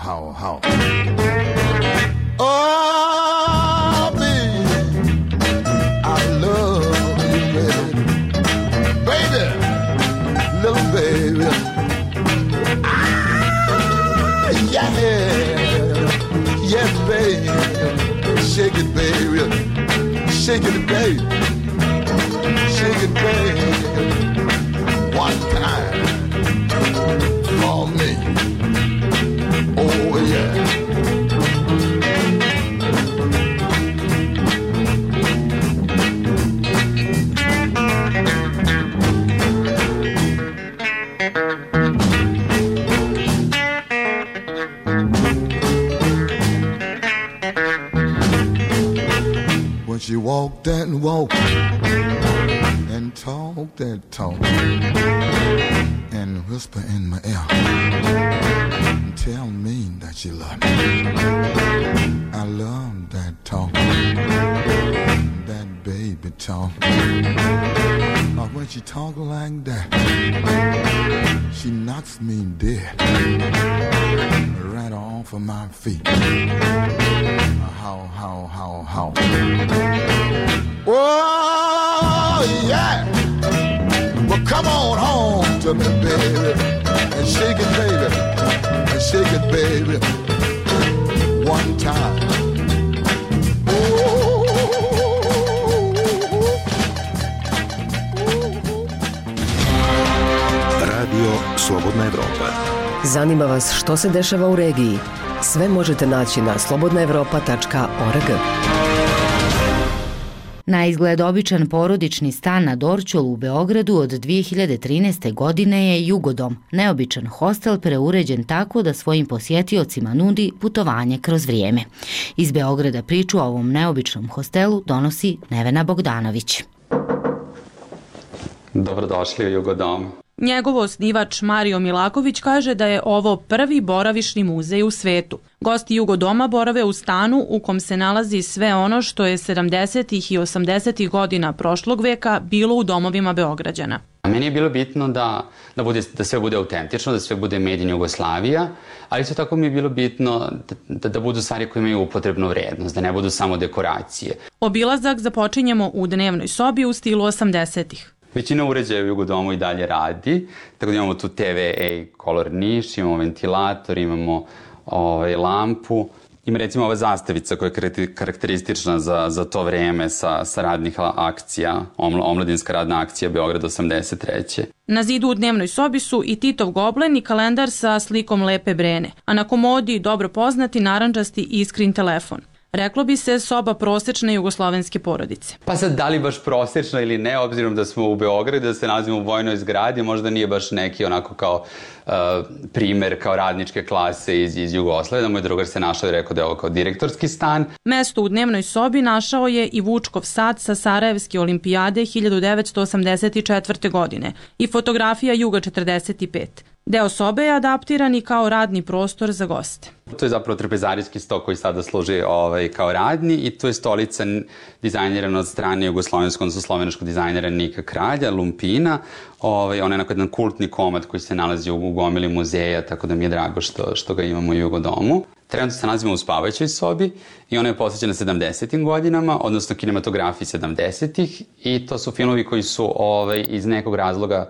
Oh, baby, I love you, baby. Little baby, yeah, yes, baby, shake it, baby, shake it, baby, shake it, baby, one time for me, oh yeah. When she walked that walk and talked that talk and whisper in my ear and tell me that she loved me. I love that talk, that baby talk. When she talk like that, she knocks me dead, right off of my feet. How? Oh, yeah. Well, come on home to me, baby, and shake it, baby, and shake it, baby, one time. Radio Slobodna Evropa. Zanima vas što se dešava u regiji? Sve možete naći na slobodnaevropa.org. Na izgled običan porodični stan na Dorćolu u Beogradu od 2013. godine je Jugodom, neobičan hostel preuređen tako da svojim posjetiocima nudi putovanje kroz vrijeme. Iz Beograda priču o ovom neobičnom hostelu donosi Nevena Bogdanović. Dobrodošli u Jugodom. Njegov osnivač Mario Milaković kaže da je ovo prvi boravišni muzej u svetu. Gosti Jugodoma borave u stanu u kom se nalazi sve ono što je 70. i 80. godina prošlog veka bilo u domovima Beograđana. Meni je bilo bitno da sve bude autentično, da sve bude made in Jugoslavija, ali isto tako mi je bilo bitno da budu stvari koje imaju upotrebnu vrednost, da ne budu samo dekoracije. Obilazak započinjemo u dnevnoj sobi u stilu 80-ih. Većina uređaja u Jugodomu i dalje radi, tako da imamo tu TV color niš, imamo ventilator, imamo lampu. Ima recimo ova zastavica koja je karakteristična za to vreme sa radnih akcija, omladinska radna akcija Beograd 83. Na zidu u dnevnoj sobi su i Titov goblen i kalendar sa slikom Lepe Brene, a na komodi dobro poznati narandžasti Iskrin telefon. Reklo bi se soba prosečne jugoslovenske porodice. Pa sad, da li baš prosečna ili ne, obzirom da smo u Beogradu, da se nalazimo u vojnoj zgradi, možda nije baš neki onako kao primer kao radničke klase iz Jugoslavije, da moj drugar se našao i rekao da je ovo kao direktorski stan. Mesto u dnevnoj sobi našao je i Vučkov sad sa Sarajevske olimpijade 1984. godine i fotografija Juga 45. Deo sobe je adaptiran i kao radni prostor za goste. To je zapravo trpezarijski sto koji sada služi kao radni i to je stolica dizajnirana od strane jugoslovenskog, odnosno slovenačkog dizajnera Nika Kralja, Lumpina. Ona je onako jedan kultni komad koji se nalazi u gomili muzeja, tako da mi je drago što ga imamo u Jugodomu. Trenutno se nalazimo u spavajućoj sobi i ona je posvećena 70. godinama, odnosno kinematografiji 70. i to su filmovi koji su iz nekog razloga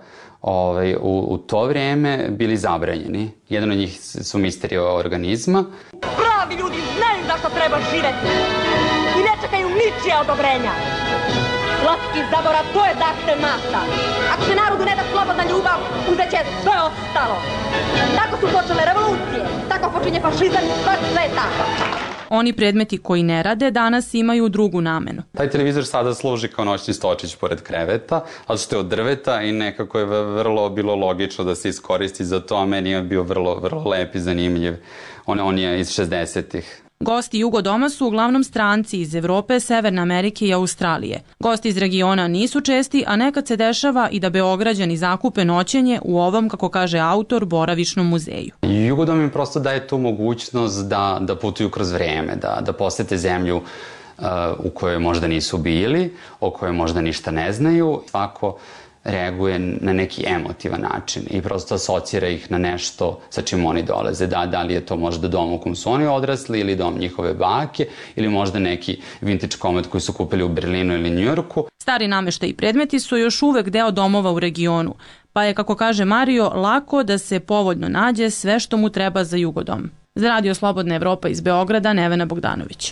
u to vreme bili zabranjeni. Jedan od njih su Misterija organizma. Pravi ljudi znaju zašto treba živeti i ne čekaju ničija odobrenja. Slatki zabora, to je dakle masa. Ako se narodu ne da slobodna ljubav, uzet će sve ostalo. Tako su počele revolucije, tako počinje fašizam i sve je tako. Oni predmeti koji ne rade danas imaju drugu namenu. Taj televizor sada služi kao noćni stočić pored kreveta, ali što je od drveta i nekako je vrlo bilo logično da se iskoristi za to, a meni je bio vrlo lep i zanimljiv. On je iz 60-ih. Gosti Jugodoma su uglavnom stranci iz Evrope, Severne Amerike i Australije. Gosti iz regiona nisu česti, a nekad se dešava i da Beograđani zakupe noćenje u ovom, kako kaže autor, boravišnom muzeju. Jugodom im prosto daje tu mogućnost da putuju kroz vreme, da posete zemlju u kojoj možda nisu bili, o kojoj možda ništa ne znaju. Svako reaguje na neki emotivan način i prosto asocira ih na nešto sa čim oni dolaze. Da li je to možda dom u kom su oni odrasli ili dom njihove bake ili možda neki vintage komad koji su kupili u Berlinu ili Njujorku. Stari nameštaj i predmeti su još uvek deo domova u regionu, pa je, kako kaže Mario, lako da se povoljno nađe sve što mu treba za Jugodom. Za Radio Slobodna Evropa iz Beograda, Nevena Bogdanović.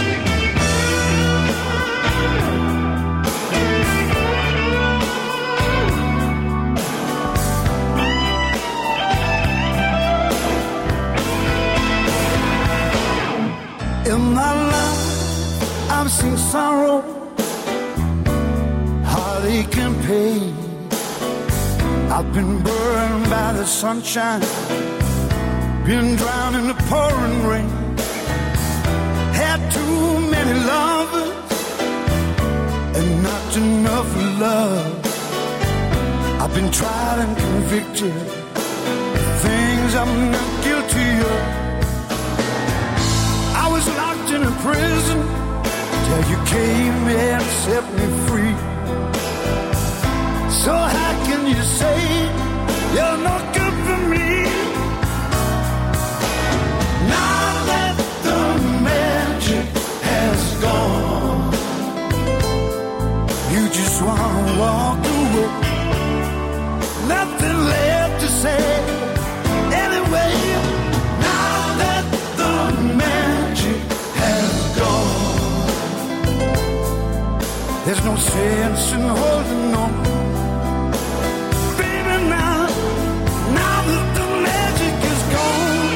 In my life, I've seen sorrow, heartache and pain. I've been burned by the sunshine, been drowned in the pouring rain. Had too many lovers and not enough love. I've been tried and convicted of things I'm not guilty of. I was locked in a prison till you came and set me free. So how can you say you're not good for me? Now that the magic has gone, you just wanna walk away. Nothing left to say anyway. Now that the magic has gone, there's no sense in holding on. Baby, now that the magic is gone,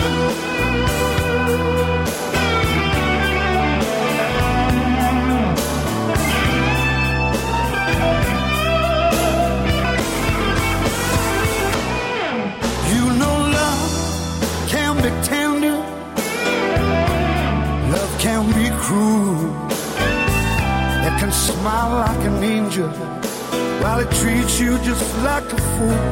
you know love can be tender, love can be cruel. It can smile like an angel while it treats you just like a fool.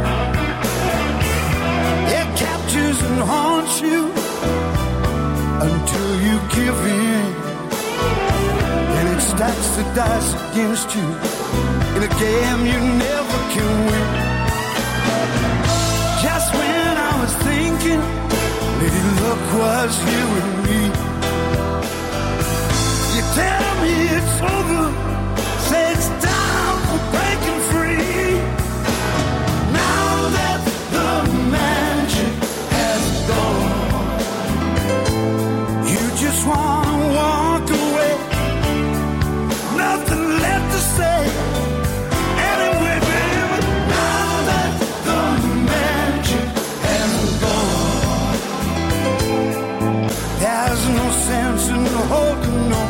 It captures and haunts you until you give in, and it stacks the dice against you in a game you never can win. Just when I was thinking Lady Luck was here with me, you tell me it's over, say it's time for breaking free. Now that the magic has gone, you just wanna walk away. Nothing left to say anyway, baby. Now that the magic has gone, there's no sense in holding on.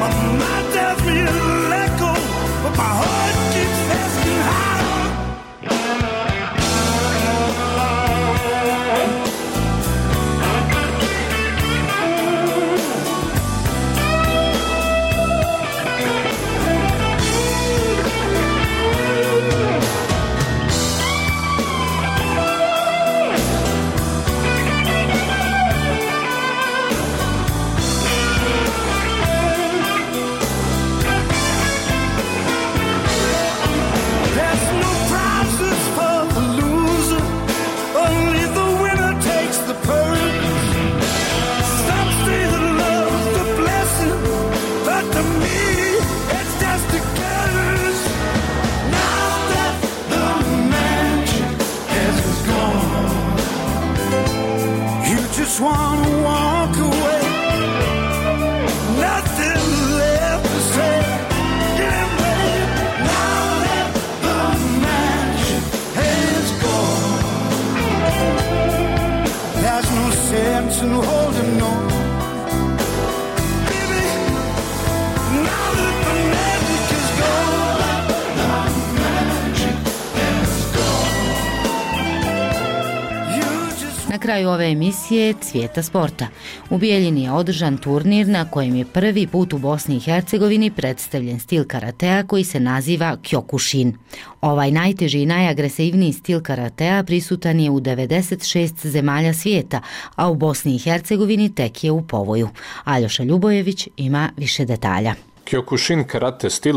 My mind tells me to let go, but my heart keeps asking how. Just wanna walk away, nothing left to say. Yeah, babe, now that the magic has gone, there's no sense in holding on. Baby, now that the magic is gone, the magic has gone. Na kraju ove emisije Cvijeta sporta. U Bijeljini je održan turnir na kojem je prvi put u Bosni i Hercegovini predstavljen stil karatea koji se naziva Kyokushin. Ovaj najteži i najagresivniji stil karatea prisutan je u 96 zemalja svijeta, a u Bosni i Hercegovini tek je u povoju. Aljoša Ljubojević ima više detalja. Kyokushin karate stil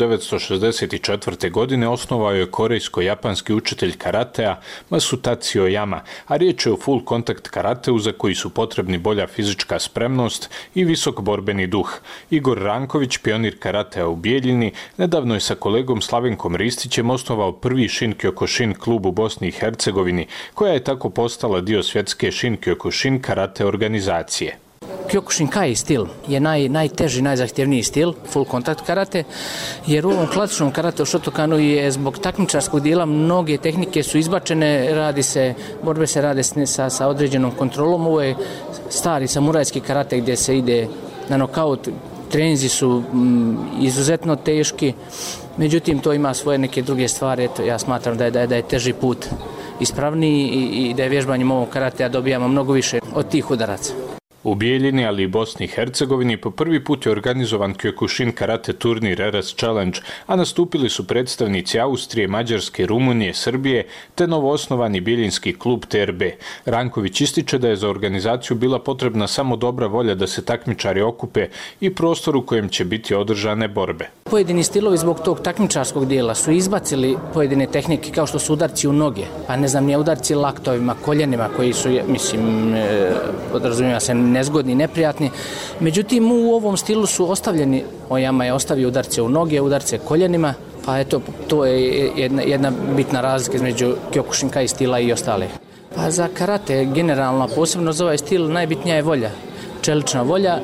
1964. godine osnovao je korejsko-japanski učitelj karatea Masutaccio Yama, a riječ je o full kontakt karateu za koji su potrebni bolja fizička spremnost i visok borbeni duh. Igor Ranković, pionir karatea u Bijeljini, nedavno je sa kolegom Slavenkom Ristićem osnovao prvi Shin Kyokushin klub u Bosni i Hercegovini, koja je tako postala dio svjetske Shin Kyokushin karate organizacije. Kyokushin Kai stil je najteži, najzahtjevniji stil, full kontakt karate, jer u ovom klasičnom karate u Shotokanu je zbog takmičarskog dijela mnoge tehnike su izbačene, borbe se rade sa određenom kontrolom. Ovo je stari samurajski karate gdje se ide na nokaut, treninzi su izuzetno teški, međutim to ima svoje neke druge stvari. Eto, ja smatram da je teži put ispravniji i da je vježbanjem ovog karatea dobijamo mnogo više od tih udaraca. U Bijeljini, ali i Bosni i Hercegovini po prvi put je organizovan Kyokushin karate turnir RS Challenge, a nastupili su predstavnici Austrije, Mađarske, Rumunije, Srbije te novoosnovani bijeljinski klub TRB. Ranković ističe da je za organizaciju bila potrebna samo dobra volja da se takmičari okupe i prostor u kojem će biti održane borbe. Pojedini stilovi zbog tog takmičarskog dijela su izbacili pojedine tehnike kao što su udarci u noge, pa ne znam, nije udarci laktovima, koljenima koji su, mislim, podrazumijeva se nezgodni, neprijatni. Međutim, u ovom stilu su ostavljeni, Oyama je ostavio udarce u noge, udarce koljenima, pa eto, to je jedna bitna razlika između Kyokushin Kai stila i ostalih. Pa za karate generalno, posebno za ovaj stil, najbitnija je volja, čelična volja.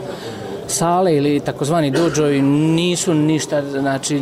Sale ili takozvani dođovi nisu ništa, znači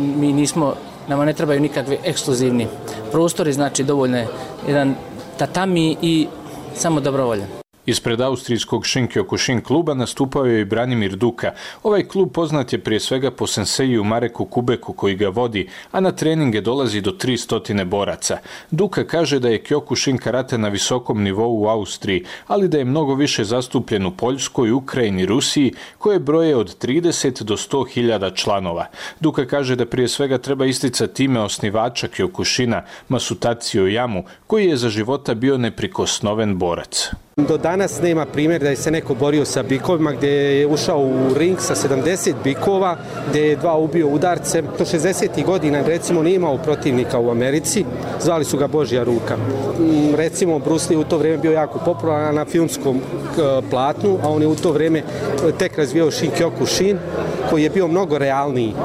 nama ne trebaju nikakvi ekskluzivni prostori, znači dovoljno je jedan tatami i samo dobra volja. Ispred austrijskog Shin Kyokushin kluba nastupao je i Branimir Duka. Ovaj klub poznat je prije svega po senseiju Mareku Kubeku koji ga vodi, a na treninge dolazi do 300 boraca. Duka kaže da je Kyokushin karate na visokom nivou u Austriji, ali da je mnogo više zastupljen u Poljskoj, Ukrajini, Rusiji, koje broje od 30 do 100.000 članova. Duka kaže da prije svega treba isticati ime osnivača Kyokushina, Masutaccio Yamu, koji je za života bio neprikosnoven borac. Do danas nema primjer da je se neko borio sa bikovima, gdje je ušao u ring sa 70 bikova, gdje je 2 ubio udarcem. Do 60. godina recimo nije imao protivnika u Americi, zvali su ga Božja ruka. Recimo Bruce Lee u to vrijeme bio jako popularan na filmskom platnu, a on je u to vrijeme tek razvijao Shin Kyokushin, koji je bio mnogo realniji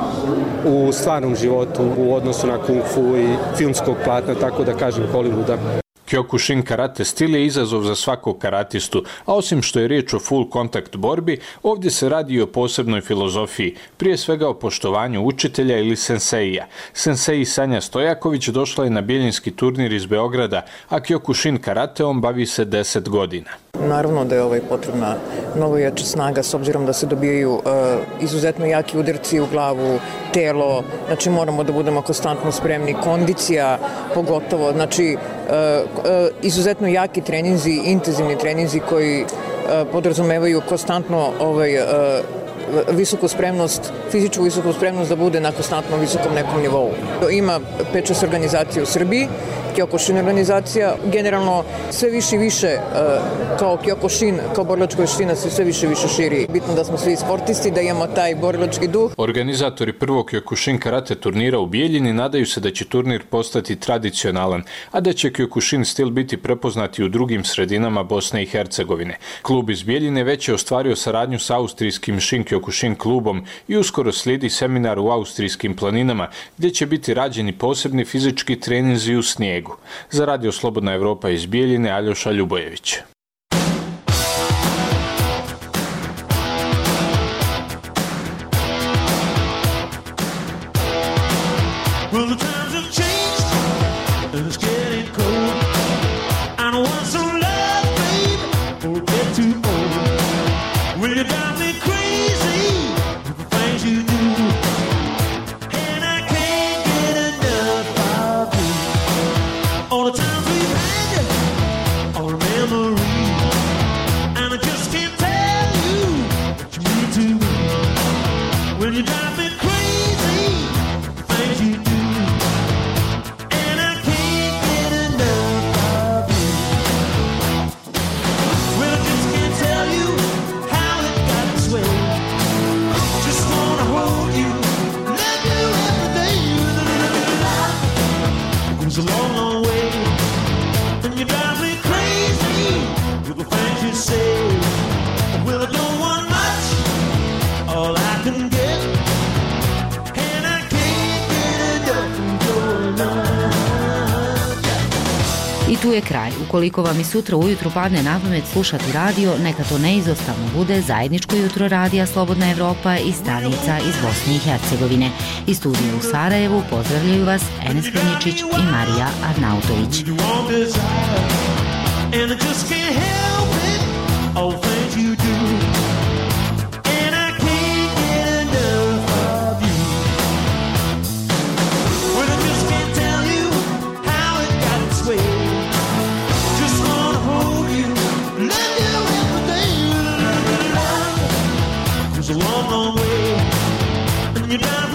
u stvarnom životu u odnosu na kung fu i filmskog platna, tako da kažem Hollywooda. Kyokushin karate stil je izazov za svakog karatistu, a osim što je riječ o full kontakt borbi, ovdje se radi i o posebnoj filozofiji, prije svega o poštovanju učitelja ili senseija. Sensei Sanja Stojaković došla je na bijeljinski turnir iz Beograda, a Kyokushin karateom bavi se 10 godina. Naravno da je potrebna mnogo jača snaga s obzirom da se dobijaju izuzetno jaki udarci u glavu, telo, znači moramo da budemo konstantno spremni, kondicija pogotovo, znači izuzetno jaki treninzi, intenzivni treninzi koji podrazumevaju konstantno visoku spremnost, fizičku visoku spremnost da bude na konstantno visokom nekom nivou. Ima 5-6 organizacija u Srbiji, Kyokushin organizacija, generalno sve više i više kao Kyokushin, kao borilačka veština se sve više i više širi. Bitno da smo svi sportisti, da imamo taj borilački duh. Organizatori prvog Kyokushin karate turnira u Bijeljini nadaju se da će turnir postati tradicionalan, a da će Kyokushin stil biti prepoznati u drugim sredinama Bosne i Hercegovine. Klub iz Bijeljine već je ostvario saradnju sa austrijskim Shin Kyokushin klubom i uskoro slijedi seminar u austrijskim planinama gdje će biti rađeni posebni fizički treninzi u snijegu. Za Radio Slobodna Evropa iz Bijeljine, Aljoša Ljubojević. I tu je kraj. Ukoliko vam i sutra ujutru padne na pamet slušati radio, neka to neizostavno bude zajedničko jutro radija Slobodna Evropa i stanica iz Bosne i Hercegovine. Iz studija u Sarajevu pozdravljaju vas Enes Krnjičić i Marija Arnautović. A long, long way, and you're down